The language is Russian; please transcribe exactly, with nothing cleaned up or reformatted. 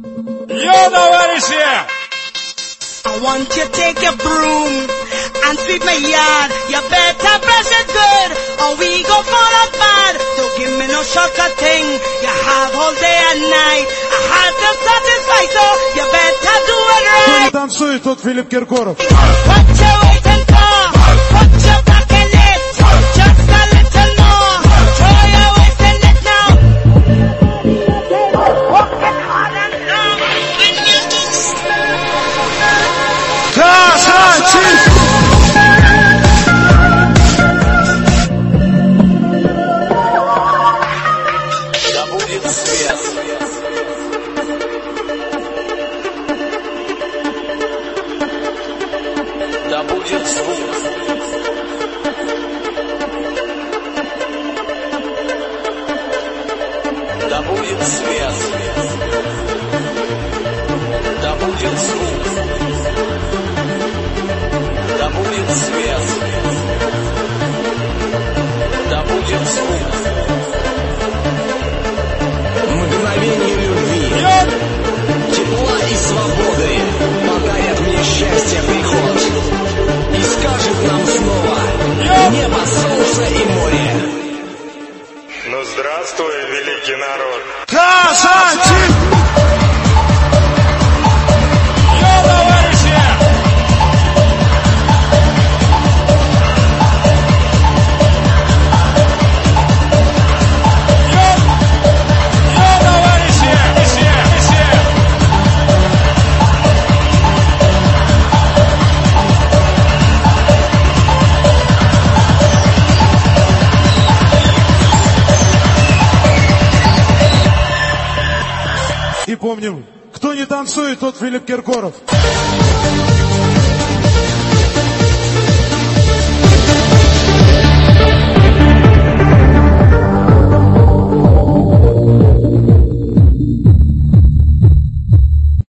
Йо, товарищи! I want you to take your broom and sweep my yard. You better brush it good or we go fall apart. Don't give me no shortcut thing. You have all day and night. I have to satisfy, so you better do it right. Кто не танцует, тот Филипп Киркоров. What you waiting for? Put your back in it. Just a little more. Throw your waist in it now. Working hard and long. When you Да будет свет. Да будет звук. Да будет свет. Да будет звук. Да будет свет. Да будет звук. Мгновение любви, тепла и свободы подарят мне счастье приход и скажет нам снова небо, солнце и море. Ну здравствуй, великий народ. Казантип! Йо, товарищи! Йо, йо, товарищи! Все, все! И помним, кто не танцует, тот Филипп Киркоров.